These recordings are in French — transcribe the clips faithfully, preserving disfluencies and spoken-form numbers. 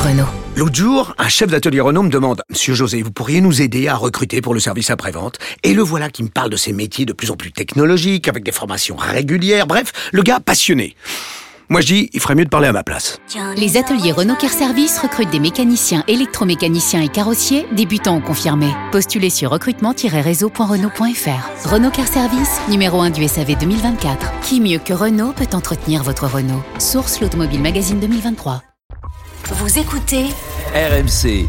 Renault. L'autre jour, un chef d'atelier Renault me demande « Monsieur José, vous pourriez nous aider à recruter pour le service après-vente ?» Et le voilà qui me parle de ces métiers de plus en plus technologiques, avec des formations régulières, bref, le gars passionné. Moi je dis, il ferait mieux de parler à ma place. Les ateliers Renault Car Service recrutent des mécaniciens, électromécaniciens et carrossiers, débutants ou confirmés. Postulez sur recrutement tiret réseau point renault point f r. Renault Car Service, numéro un du S A V deux mille vingt-quatre. Qui mieux que Renault peut entretenir votre Renault? Source l'Automobile Magazine deux mille vingt-trois. Vous écoutez R M C.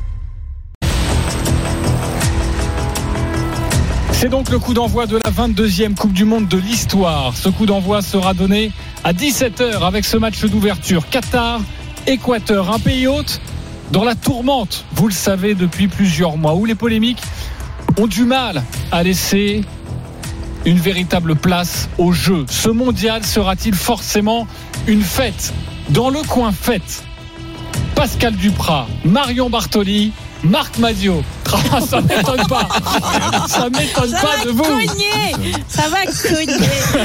C'est donc le coup d'envoi de la vingt-deuxième Coupe du Monde de l'histoire. Ce coup d'envoi sera donné à dix-sept heures avec ce match d'ouverture. Qatar, Équateur, un pays hôte dans la tourmente, vous le savez, depuis plusieurs mois, où les polémiques ont du mal à laisser une véritable place au jeu. Ce mondial sera-t-il forcément une fête? Dans le coin fête, Pascal Duprat, Marion Bartoli, Marc Madiot. Ah, ça m'étonne pas. Ça m'étonne ça pas va de vous. Cogner. Ça va cogner.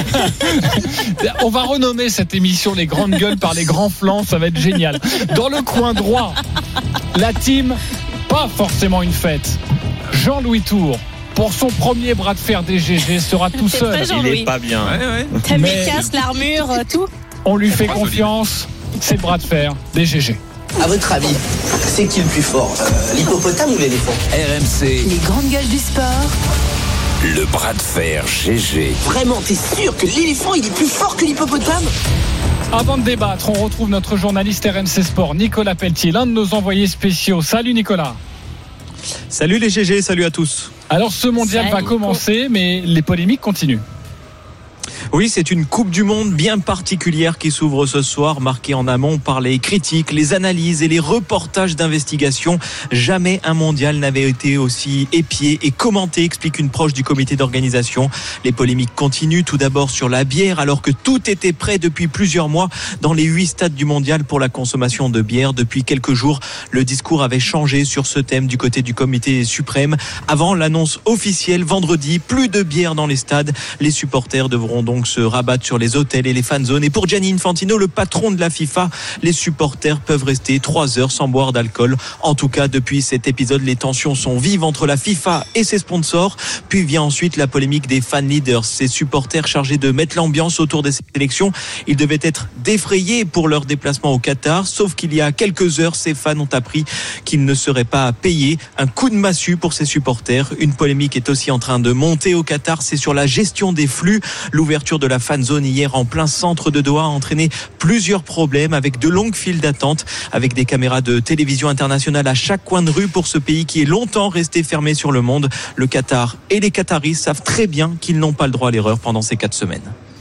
On va renommer cette émission Les Grandes Gueules par les grands flancs. Ça va être génial. Dans le coin droit, la team, pas forcément une fête. Jean-Louis Tour, pour son premier bras de fer des G G, sera tout C'est seul. très Jean-Louis. Il est pas bien. Ouais, ouais. T'as Mais- mis casse, l'armure, tout. On lui fait confiance. C'est le bras de fer des G G. À votre avis, c'est qui le plus fort, euh, l'hippopotame ou l'éléphant? R M C, les grandes gueules du sport. le bras de fer G G. Vraiment, t'es sûr que l'éléphant, il est plus fort que l'hippopotame? Avant de débattre, on retrouve notre journaliste R M C Sport, Nicolas Pelletier, l'un de nos envoyés spéciaux. Salut Nicolas. Salut les G G, salut à tous. Alors ce mondial Salut. va commencer, mais les polémiques continuent. Oui, c'est une Coupe du Monde bien particulière qui s'ouvre ce soir, marquée en amont par les critiques, les analyses et les reportages d'investigation. Jamais un mondial n'avait été aussi épié et commenté, explique une proche du comité d'organisation. Les polémiques continuent tout d'abord sur la bière, alors que tout était prêt depuis plusieurs mois dans les huit stades du mondial pour la consommation de bière. Depuis quelques jours, le discours avait changé sur ce thème du côté du comité suprême. Avant l'annonce officielle vendredi, plus de bière dans les stades. Les supporters devront donc se rabattre sur les hôtels et les fan zones. Et pour Gianni Infantino, le patron de la FIFA, les supporters peuvent rester trois heures sans boire d'alcool. En tout cas, depuis cet épisode, les tensions sont vives entre la FIFA et ses sponsors. Puis vient ensuite la polémique des fan leaders, ces supporters chargés de mettre l'ambiance autour des sélections. Ils devaient être défrayés pour leur déplacement au Qatar, sauf qu'il y a quelques heures, ces fans ont appris qu'ils ne seraient pas payés. Un coup de massue pour ces supporters. Une polémique est aussi en train de monter au Qatar, c'est sur la gestion des flux. L'ouverture de la fan zone hier en plein centre de Doha a entraîné plusieurs problèmes avec de longues files d'attente, avec des caméras de télévision internationale à chaque coin de rue pour ce pays qui est longtemps resté fermé sur le monde. Le Qatar et les Qataris savent très bien qu'ils n'ont pas le droit à l'erreur pendant ces quatre semaines.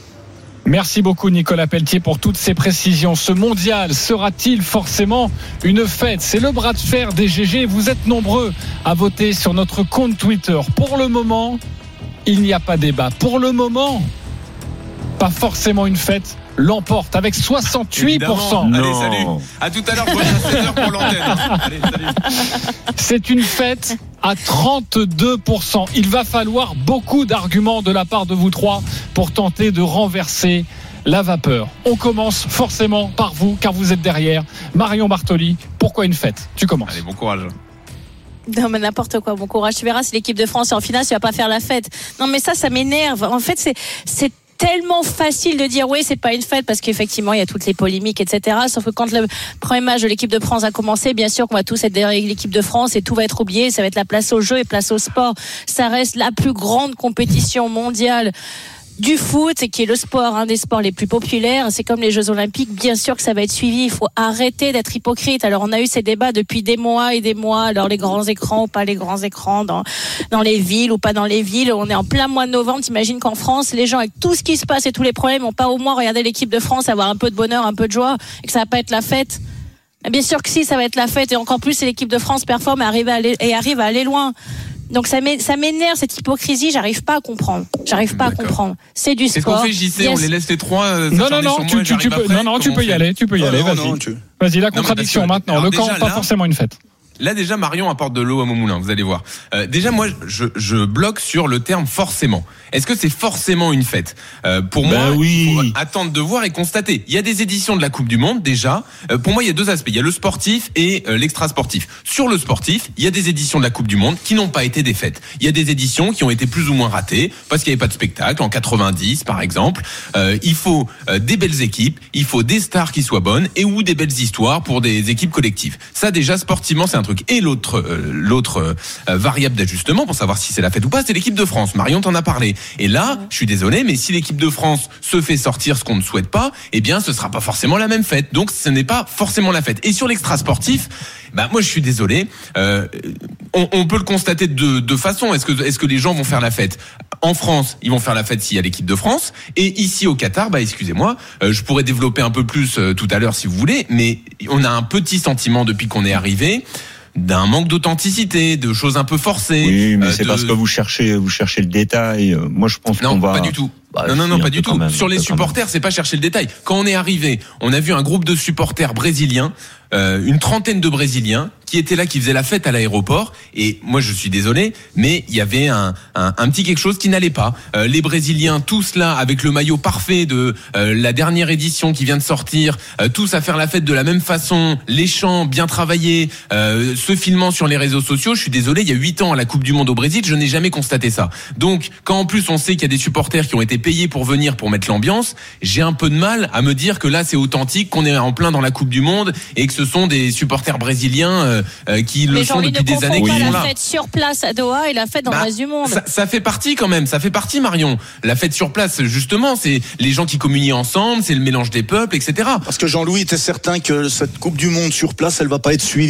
Merci beaucoup Nicolas Pelletier pour toutes ces précisions. Ce mondial sera-t-il forcément une fête? C'est le bras de fer des G G. Vous êtes nombreux à voter sur notre compte Twitter. Pour le moment, il n'y a pas débat. Pour le moment, pas forcément une fête, l'emporte avec soixante-huit pour cent. Évidemment. Allez, salut. À tout à l'heure pour seize heures pour l'antenne. Allez, salut. C'est une fête à trente-deux pour cent. Il va falloir beaucoup d'arguments de la part de vous trois pour tenter de renverser la vapeur. On commence forcément par vous, car vous êtes derrière. Marion Bartoli, pourquoi une fête? Tu commences. Allez, bon courage. Non mais n'importe quoi, bon courage. Tu verras si l'équipe de France est en finale, tu vas pas faire la fête. Non mais ça, ça m'énerve. En fait, c'est c'est tellement facile de dire oui, c'est pas une fête parce qu'effectivement il y a toutes les polémiques, et cetera. Sauf que quand le premier match de l'équipe de France a commencé, bien sûr qu'on va tous être derrière l'équipe de France et tout va être oublié. Ça va être la place au jeu et place au sport. Ça reste la plus grande compétition mondiale du foot, qui est le sport, un des sports les plus populaires. C'est comme les Jeux Olympiques. Bien sûr que ça va être suivi. Il faut arrêter d'être hypocrite. Alors, on a eu ces débats depuis des mois et des mois. Alors, les grands écrans ou pas les grands écrans dans, dans les villes ou pas dans les villes. On est en plein mois de novembre. T'imagines qu'en France, les gens, avec tout ce qui se passe et tous les problèmes, n'ont pas au moins regardé l'équipe de France, avoir un peu de bonheur, un peu de joie, et que ça va pas être la fête. Bien sûr que si, ça va être la fête. Et encore plus, si l'équipe de France performe et arrive à aller, et arrive à aller loin. Donc ça m'énerve, cette hypocrisie, j'arrive pas à comprendre. J'arrive pas D'accord. à comprendre. C'est du sport. Qu'est-ce qu'on fait, J C? Yes. On les laisse les trois euh, Non, non, s'acharner non, sur tu, moi, tu, tu j'arrive peux, après. non, non, tu Comment peux on y fait aller, tu peux y Non, aller, non, vas-y. non, tu- Vas-y, la Non, mais contradiction parce que- maintenant. alors Le déjà, camp, pas là- forcément une fête. Là déjà Marion apporte de l'eau à mon moulin, vous allez voir. Euh, déjà moi je, je bloque sur le terme forcément. Est-ce que c'est forcément une fête ? euh, Pour ben moi, oui. il faut attendre de voir et constater. Il y a des éditions de la Coupe du Monde déjà. Euh, pour moi il y a deux aspects. Il y a le sportif et euh, l'extra sportif. Sur le sportif, il y a des éditions de la Coupe du Monde qui n'ont pas été des fêtes. Il y a des éditions qui ont été plus ou moins ratées parce qu'il n'y avait pas de spectacle. En quatre-vingt-dix par exemple. Euh, il faut euh, des belles équipes, il faut des stars qui soient bonnes et ou des belles histoires pour des équipes collectives. Ça déjà sportivement c'est un truc. Et l'autre euh, l'autre euh, variable d'ajustement pour savoir si c'est la fête ou pas, c'est l'équipe de France. Marion t'en a parlé. Et là, je suis désolé, mais si l'équipe de France se fait sortir ce qu'on ne souhaite pas, eh bien ce sera pas forcément la même fête. Donc ce n'est pas forcément la fête. Et sur l'extra sportif, bah moi je suis désolé, euh, on, on peut le constater de deux façons. Est-ce que est-ce que les gens vont faire la fête ? En France, ils vont faire la fête s'il y a l'équipe de France. Et ici au Qatar, bah excusez-moi, euh, je pourrais développer un peu plus euh, tout à l'heure si vous voulez, mais on a un petit sentiment depuis qu'on est arrivé d'un manque d'authenticité, de choses un peu forcées. Oui, mais euh, c'est de... parce que vous cherchez, vous cherchez le détail. Moi, je pense non, qu'on va. Non, pas du tout. Bah, non, non, non, si, pas du tout. Même, Sur les supporters, c'est pas chercher le détail. Quand on est arrivé, on a vu un groupe de supporters brésiliens, euh, une trentaine de Brésiliens qui étaient là, qui faisaient la fête à l'aéroport. Et moi, je suis désolé, mais il y avait un, un, un petit quelque chose qui n'allait pas. Euh, les Brésiliens, tous là, avec le maillot parfait de euh, la dernière édition qui vient de sortir, euh, tous à faire la fête de la même façon, les chants bien travaillés, euh, se filmant sur les réseaux sociaux. Je suis désolé, il y a huit ans à la Coupe du Monde au Brésil, je n'ai jamais constaté ça. Donc, quand en plus on sait qu'il y a des supporters qui ont été payés pour venir pour mettre l'ambiance, j'ai un peu de mal à me dire que là c'est authentique, qu'on est en plein dans la Coupe du Monde et que ce sont des supporters brésiliens euh, euh, qui le mais sont depuis des années. Mais qui pas sont la là. fête sur place à Doha et la fête dans bah, le reste du monde. Ça, ça fait partie quand même, ça fait partie Marion. La fête sur place, justement, c'est les gens qui communient ensemble, c'est le mélange des peuples, et cetera. Parce que Jean-Louis, t'es certain que cette Coupe du Monde sur place, elle va pas être suivie ?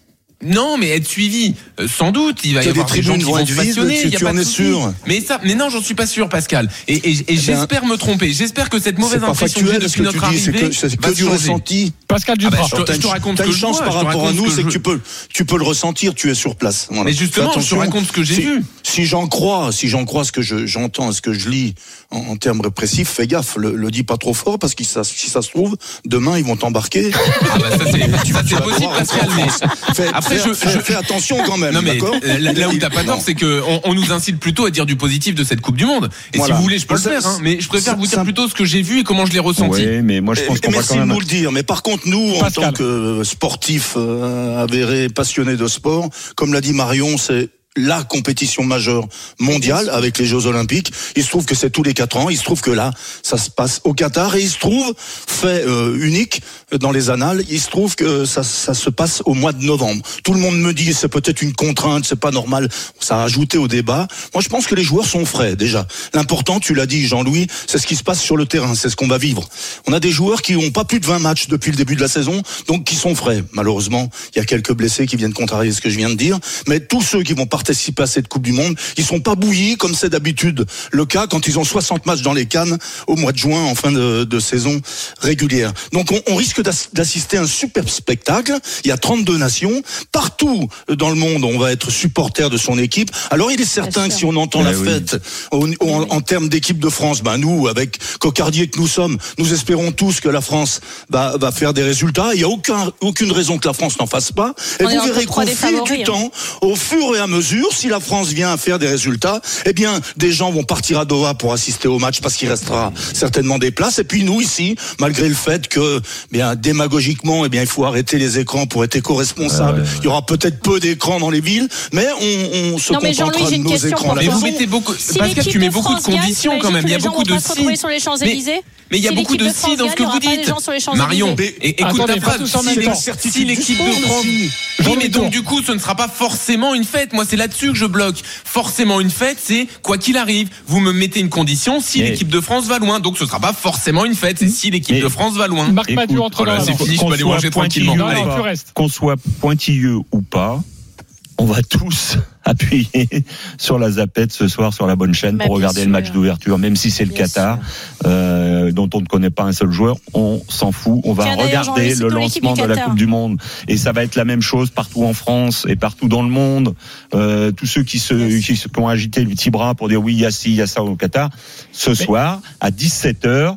Non, mais être suivi, euh, sans doute, il va y avoir des gens qui vont se passionner. Tu, il y a tu pas en de es souci. sûr ? Mais ça, mais non, j'en suis pas sûr, Pascal. Et, et, et eh j'espère bien, me tromper. J'espère que cette mauvaise impression que j'ai depuis que notre tu dis, arrivée c'est que, c'est va que du changer. ressenti. Pascal Ah bah, Duprat. je, te, je te raconte T'as ce une que chance je vois, par je te rapport à raconte nous, ce c'est que que je... tu peux, tu peux le ressentir. Tu es sur place. Voilà. Mais justement, je te raconte ce que j'ai si, vu. Si j'en crois, si j'en crois ce que je, j'entends, ce que je lis en, en termes répressifs, fais gaffe. Le, le dis pas trop fort parce que ça, si ça se trouve, demain ils vont t'embarquer. Ah bah ça c'est, ça c'est possible, Pascal. Mais fais, après, fais, je, fais, je fais attention quand même. Non mais d'accord là, là où t'as pas tort, c'est que on, on nous incite plutôt à dire du positif de cette Coupe du Monde. Et voilà. si vous voulez, je peux ça, le faire. Hein, mais je préfère ça, vous dire ça, plutôt ce que j'ai vu et comment je l'ai ressenti. Oui, mais moi je pense qu'on va merci quand même. de nous le dire. Mais par contre, nous, Pascal. en tant que sportifs euh, avérés, passionnés de sport, comme l'a dit Marion, c'est la compétition majeure mondiale avec les Jeux Olympiques. Il se trouve que c'est tous les quatre ans. Il se trouve que là, ça se passe au Qatar et il se trouve, fait euh, unique dans les annales, il se trouve que ça, ça se passe au mois de novembre. Tout le monde me dit c'est peut-être une contrainte, c'est pas normal. Ça a ajouté au débat. Moi, je pense que les joueurs sont frais déjà. L'important, tu l'as dit, Jean-Louis, c'est ce qui se passe sur le terrain, c'est ce qu'on va vivre. On a des joueurs qui n'ont pas plus de vingt matchs depuis le début de la saison, donc qui sont frais. Malheureusement, il y a quelques blessés qui viennent contrarier ce que je viens de dire, mais tous ceux qui vont participer à cette Coupe du Monde, ils sont pas bouillis comme c'est d'habitude le cas quand ils ont soixante matchs dans les cannes au mois de juin en fin de, de saison régulière. Donc on, on risque d'assister à un superbe spectacle. Il y a trente-deux nations. Partout dans le monde, on va être supporter de son équipe. Alors il est certain que si on entend eh la oui. fête au, au, en, en termes d'équipe de France, ben nous, avec cocardiers que nous sommes, nous espérons tous que la France va, va faire des résultats. Il n'y a aucun, aucune raison que la France n'en fasse pas. Et On est vous dans le verrez top trois qu'au des fil favoris, du hein. temps, au fur et à mesure, si la France vient à faire des résultats, eh bien, des gens vont partir à Doha pour assister au match parce qu'il restera certainement des places. Et puis nous ici, malgré le fait que, bien, démagogiquement, eh bien, il faut arrêter les écrans pour être éco-responsable. Ouais, ouais. Il y aura peut-être peu d'écrans dans les villes, mais on, on se Non, mais contentera Jean-Louis, j'ai de une nos question écrans. pour La Mais toi. vous façon- mettez beaucoup, Si Pascal, l'équipe tu mets de beaucoup de France gagne, conditions quand même. Il y a t'imagines que beaucoup les de gens vont pas se retrouver si. sur les Champs-Élysées. Mais il y a Si beaucoup de l'équipe de si France dans ce que gagne, vous il y aura pas dites. des gens sur les Champs-Élysées. Marion, et, écoute Attendez, ta pas phrase. tous en Si même les- temps. si l'équipe de France, oui, mais donc du coup, ce ne sera pas forcément une fête. Moi, c'est là-dessus que je bloque. Forcément une fête, c'est quoi qu'il arrive. Vous me mettez une condition si Mais- l'équipe de France va loin. Donc, ce ne sera pas forcément une fête. C'est si l'équipe Mais- de France va loin. Marc Écoute, Madiou entre voilà, dans la c'est danse. fini, je peux Qu'on aller soit manger tranquillement. pointilleux, Non, non, ou tu pas, restes. qu'on soit pointilleux ou pas, on va tous appuyer sur la zapette ce soir sur la bonne chaîne Bah, pour bien regarder sûr. le match d'ouverture, même si c'est le Bien Qatar, euh, dont on ne connaît pas un seul joueur, on s'en fout. On va Tiens, d'ailleurs, regarder Jean-Louis, le c'est pour l'équipe lancement du de la Qatar. Coupe du Monde et ça va être la même chose partout en France et partout dans le monde. Euh, tous ceux qui se, qui se qui ont agité le petit bras pour dire oui, il y a ci, il y a ça au Qatar, ce soir à dix-sept heures.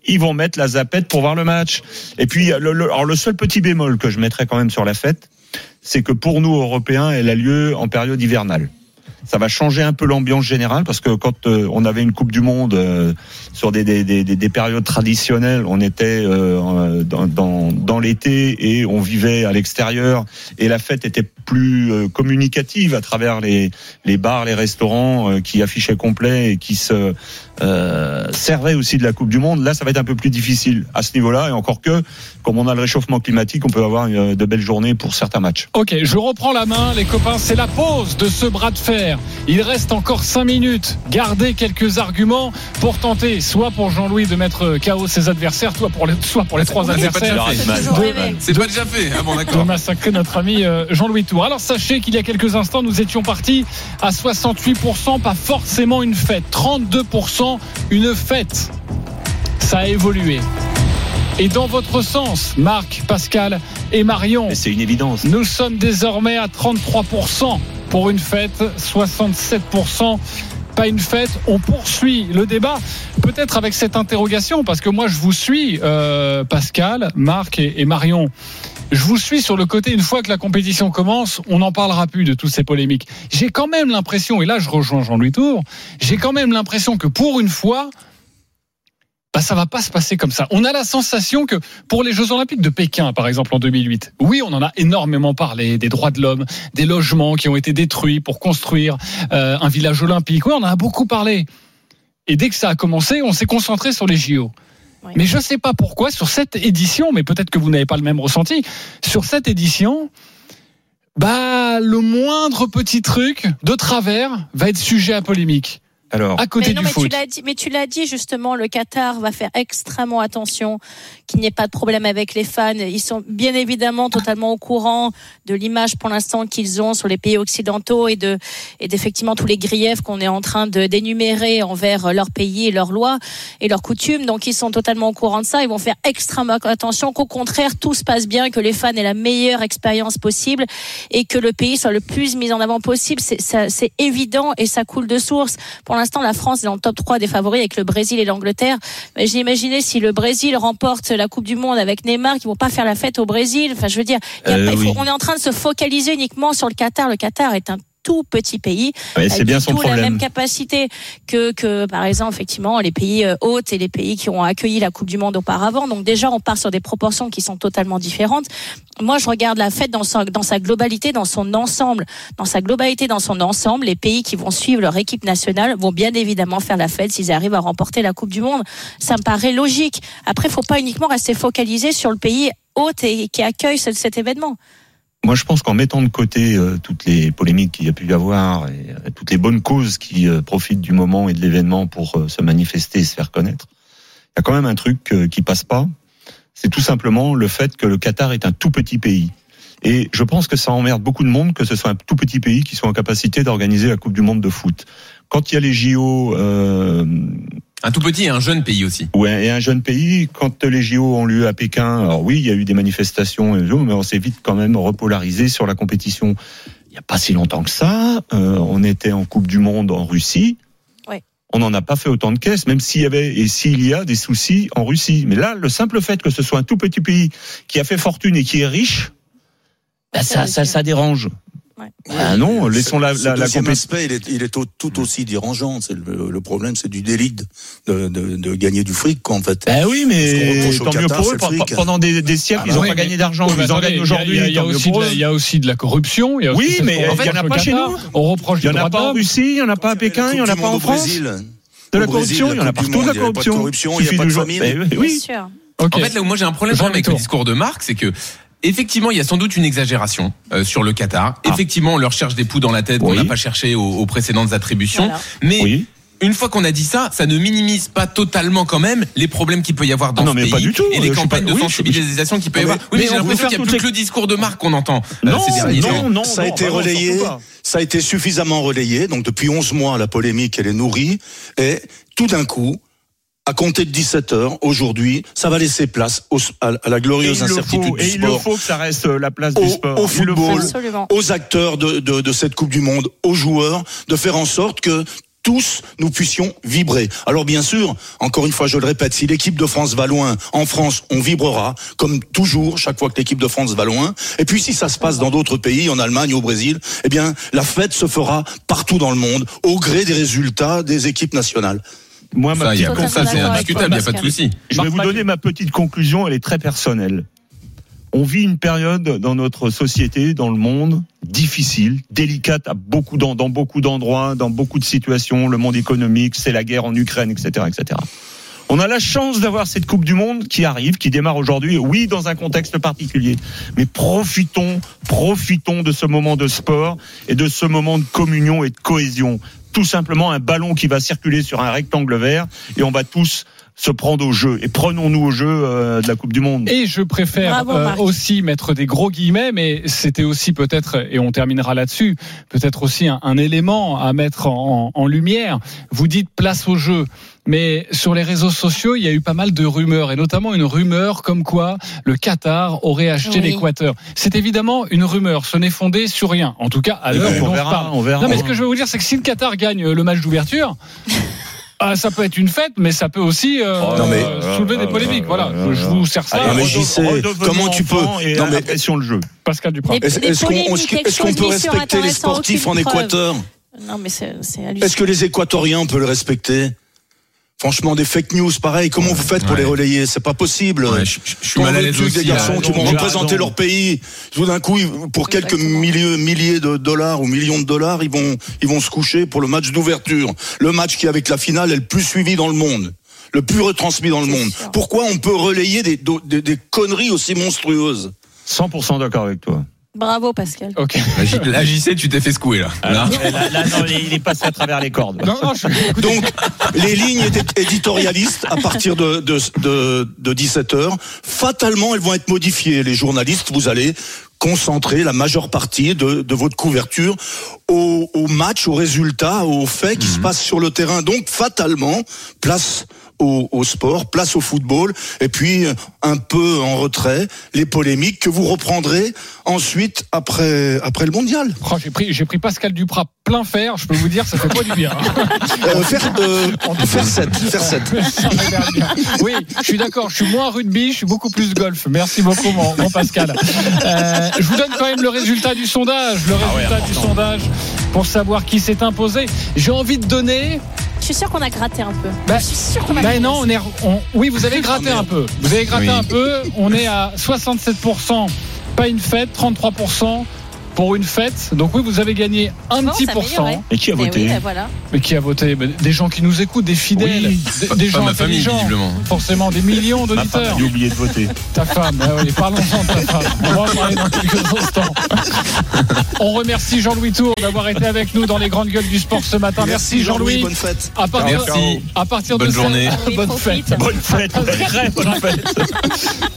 ils vont mettre la zapette pour voir le match. Et puis, le, le, alors le seul petit bémol que je mettrais quand même sur la fête, c'est que pour nous, Européens, elle a lieu en période hivernale. Ça va changer un peu l'ambiance générale parce que quand euh, on avait une Coupe du Monde euh, sur des, des, des, des périodes traditionnelles, on était euh, dans, dans, dans l'été et on vivait à l'extérieur et la fête était plus euh, communicative à travers les, les bars, les restaurants euh, qui affichaient complet et qui se euh, servaient aussi de la Coupe du Monde. Là, ça va être un peu plus difficile à ce niveau-là et encore que, comme on a le réchauffement climatique, on peut avoir une, de belles journées pour certains matchs. Ok, je reprends la main, les copains, c'est la pause de ce bras de fer. Il reste encore cinq minutes. Gardez quelques arguments pour tenter, soit pour Jean-Louis de mettre K O ses adversaires, soit pour les, soit pour les trois c'est adversaires. Pas de, c'est pas déjà fait. Ah bon, d'accord. De massacrer notre ami Jean-Louis Tour. Alors sachez qu'il y a quelques instants, nous étions partis à soixante-huit pour cent, pas forcément une fête. trente-deux pour cent, une fête. Ça a évolué. Et dans votre sens, Marc, Pascal et Marion, mais c'est une évidence. Nous sommes désormais à trente-trois pour cent pour une fête, soixante-sept pour cent pas une fête. On poursuit le débat, peut-être avec cette interrogation, parce que moi je vous suis, euh, Pascal, Marc et, et Marion. Je vous suis sur le côté, une fois que la compétition commence, on n'en parlera plus de toutes ces polémiques. J'ai quand même l'impression, et là je rejoins Jean-Louis Tour, j'ai quand même l'impression que pour une fois, bah ça va pas se passer comme ça. On a la sensation que pour les Jeux Olympiques de Pékin, par exemple en deux mille huit, oui, on en a énormément parlé, des droits de l'homme, des logements qui ont été détruits pour construire euh, un village olympique. Oui, on en a beaucoup parlé. Et dès que ça a commencé, on s'est concentré sur les J O. Oui. Mais je sais pas pourquoi sur cette édition, mais peut-être que vous n'avez pas le même ressenti, sur cette édition, bah le moindre petit truc de travers va être sujet à polémique. Alors, à côté mais non, du mais foot. Tu l'as dit, mais tu l'as dit justement, le Qatar va faire extrêmement attention qu'il n'y ait pas de problème avec les fans. Ils sont bien évidemment totalement au courant de l'image pour l'instant qu'ils ont sur les pays occidentaux et de et d'effectivement tous les griefs qu'on est en train de d'énumérer envers leur pays et leurs lois et leurs coutumes. Donc ils sont totalement au courant de ça. Ils vont faire extrêmement attention qu'au contraire tout se passe bien, que les fans aient la meilleure expérience possible et que le pays soit le plus mis en avant possible. C'est ça, c'est évident et ça coule de source. Pour l'instant, la France est dans le top trois des favoris avec le Brésil et l'Angleterre. Mais j'ai imaginé si le Brésil remporte la Coupe du Monde avec Neymar, qu'ils vont pas faire la fête au Brésil. Enfin, je veux dire, y a euh, pas, il faut, oui. on est en train de se focaliser uniquement sur le Qatar. Le Qatar est un tout petit pays, ouais, c'est bien son tout problème. La même capacité que que par exemple effectivement les pays hôtes et les pays qui ont accueilli la Coupe du Monde auparavant. Donc déjà on part sur des proportions qui sont totalement différentes. Moi je regarde la fête dans sa dans sa globalité, dans son ensemble, dans sa globalité, dans son ensemble. Les pays qui vont suivre leur équipe nationale vont bien évidemment faire la fête s'ils arrivent à remporter la Coupe du Monde. Ça me paraît logique. Après faut pas uniquement rester focalisé sur le pays hôte et qui accueille cet, cet événement. Moi, je pense qu'en mettant de côté euh, toutes les polémiques qu'il y a pu y avoir et euh, toutes les bonnes causes qui euh, profitent du moment et de l'événement pour euh, se manifester et se faire connaître, il y a quand même un truc euh, qui passe pas. C'est tout simplement le fait que le Qatar est un tout petit pays. Et je pense que ça emmerde beaucoup de monde que ce soit un tout petit pays qui soit en capacité d'organiser la Coupe du Monde de foot. Quand il y a les J O... Euh, un tout petit et un jeune pays aussi. Ouais, et un jeune pays, quand les J O ont lieu à Pékin, alors oui, il y a eu des manifestations, mais on s'est vite quand même repolarisé sur la compétition. Il n'y a pas si longtemps que ça, euh, on était en Coupe du Monde en Russie. Ouais. On n'en a pas fait autant de caisses, même s'il y avait et s'il y a des soucis en Russie. Mais là, le simple fait que ce soit un tout petit pays qui a fait fortune et qui est riche, bah ça, ça, ça dérange. Ouais. Ah non, laissons la, ce la, la deuxième compétition. aspect, il est, il est tout, tout aussi dérangeant. C'est le, le problème, c'est du délit de, de, de gagner du fric, quoi, en fait. Ben oui, mais tant mieux pour eux. Pendant des, des siècles, ah ils n'ont oui, pas gagné d'argent. Oui, ils en gagnent aujourd'hui. Il y, y, y, y a aussi de la corruption. Y a oui, aussi mais il n'y en a pas chez nous. On reproche il n'y en a pas en Russie, il n'y en a pas à Pékin, il n'y en a pas en France. De la corruption, il y en a partout de la corruption. Il n'y a pas de famine. Oui, sûr. En fait, là où moi j'ai un problème avec le discours de Marc, c'est que effectivement, il y a sans doute une exagération euh, sur le Qatar. Ah. Effectivement, on leur cherche des poux dans la tête oui. qu'on n'a pas cherché aux, aux précédentes attributions. Voilà. Mais oui. une fois qu'on a dit ça, ça ne minimise pas totalement quand même les problèmes qu'il peut y avoir dans non, ce mais pays pas du tout. et les je campagnes pas, de oui, sensibilisation qu'il peut y mais, avoir. Oui, mais, mais j'ai l'impression qu'il n'y a plus les... que le discours de Marc qu'on entend. Non, euh, ces derniers non, temps. non, ça a non, été bah relayé. Ça a été suffisamment relayé. Donc depuis onze mois, la polémique elle est nourrie et tout d'un coup. À compter de dix-sept heures, aujourd'hui, ça va laisser place au, à, à la glorieuse incertitude faut, du et sport. Et il faut que ça reste la place au, du sport. Au football, aux acteurs de, de, de cette Coupe du Monde, aux joueurs, de faire en sorte que tous nous puissions vibrer. Alors bien sûr, encore une fois, je le répète, si l'équipe de France va loin, en France, on vibrera, comme toujours, chaque fois que l'équipe de France va loin. Et puis si ça se passe dans d'autres pays, en Allemagne, au Brésil, eh bien, la fête se fera partout dans le monde, au gré des résultats des équipes nationales. Moi, ma Ça, y a, petite ça c'est indiscutable, il n'y a pas de souci. Je vais vous donner ma petite conclusion, elle est très personnelle. On vit une période dans notre société, dans le monde, difficile, délicate à beaucoup dans, dans beaucoup d'endroits, dans beaucoup de situations. Le monde économique, c'est la guerre en Ukraine, et cetera, et cetera. On a la chance d'avoir cette Coupe du Monde qui arrive, qui démarre aujourd'hui, oui, dans un contexte particulier. Mais profitons, profitons de ce moment de sport et de ce moment de communion et de cohésion. Tout simplement un ballon qui va circuler sur un rectangle vert et on va tous se prendre au jeu. Et prenons-nous au jeu euh, de la Coupe du Monde. Et je préfère Bravo, euh, aussi mettre des gros guillemets, mais c'était aussi peut-être, et on terminera là-dessus, peut-être aussi un, un élément à mettre en, en lumière. Vous dites place au jeu. Mais sur les réseaux sociaux, il y a eu pas mal de rumeurs, et notamment une rumeur comme quoi le Qatar aurait acheté oui. l'Équateur. C'est évidemment une rumeur, ce n'est fondé sur rien. En tout cas, à l'heure où on verra, parle. on verra. Non, mais ce que je veux vous dire, c'est que si le Qatar gagne le match d'ouverture, ah, ça peut être une fête, mais ça peut aussi euh, non, mais, euh, soulever des polémiques. Voilà, je, je vous sers ça. Allez, mais j'y sais. Comment tu peux et non, mais, apprécions le jeu. Pascal Duprat. Les- Est-ce, les est-ce qu'on, polémiques, est-ce, est-ce qu'on peut quelque chose mis sur respecter les Internet sans sportifs en aucune preuve. Équateur? Non, mais c'est, c'est hallucinant. Est-ce que les Équatoriens, on peut le respecter? Franchement, des fake news, pareil, comment vous faites pour Ouais. les relayer? C'est pas possible. Ouais, je, je, je suis Quand mal à veux l'aise tuer aussi. des garçons là. qui vont Non, représenter non. leur pays, tout d'un coup, ils- pour quelques Exactement. milliers, milliers de dollars ou millions de dollars, ils vont, ils vont se coucher pour le match d'ouverture. Le match qui, avec la finale, est le plus suivi dans le monde. Le plus retransmis dans le C'est monde. sûr. Pourquoi on peut relayer des, des, des conneries aussi monstrueuses? cent pour cent d'accord avec toi. Bravo, Pascal. Ok. La J- La J C, tu t'es fait secouer là. Là. Là, là, non, il est passé à travers les cordes. Non, non, je écoutez, Donc, les lignes édi- éditorialistes, à partir de, de, de, de dix-sept heures, fatalement, elles vont être modifiées. Les journalistes, vous allez concentrer la majeure partie de, de votre couverture au, au match, aux résultats, aux faits qui se passent sur le terrain. Donc, fatalement, place au, au sport, place au football, et puis un peu en retrait, les polémiques que vous reprendrez ensuite après, après le mondial. oh, j'ai pris, j'ai pris Pascal Duprat plein fer. Je peux vous dire, ça fait pas du bien. Euh, faire, euh, faire sept, faire sept. Ça m'énerve bien. Oui, je suis d'accord. Je suis moins rugby, je suis beaucoup plus golf. Merci beaucoup, mon, mon Pascal. Euh, je vous donne quand même le résultat du sondage. Le résultat du sondage pour savoir qui s'est imposé. J'ai envie de donner. Je suis sûr qu'on a gratté un peu. Bah, je suis sûr qu'on a Ben gratté. non, on est. On, oui, vous avez gratté Ah, un merde. peu. Vous avez gratté Oui. un peu. On est à soixante-sept pour cent. Pas une fête. trente-trois pour cent pour une fête. Donc oui, vous avez gagné un Bon, petit ça pourcent. améliorait. Et qui a Eh voté oui, ben voilà. Mais qui a voté? Mais des gens qui nous écoutent, des fidèles, Oui. des, Pas- des pas gens ma famille, intelligents, visiblement. forcément des millions Ma femme d'auditeurs. a oublié de voter. Ta femme, ah oui, parlons-en de ta femme. On va en parler dans quelques instants. On remercie Jean-Louis Tour d'avoir été avec nous dans les grandes gueules du sport ce matin. Merci, Jean-Louis. Bonne fête. À partir, Merci. à partir Bonne de journée. ça, Oui, bonne profite. fête. Bonne fête, très bonne fête.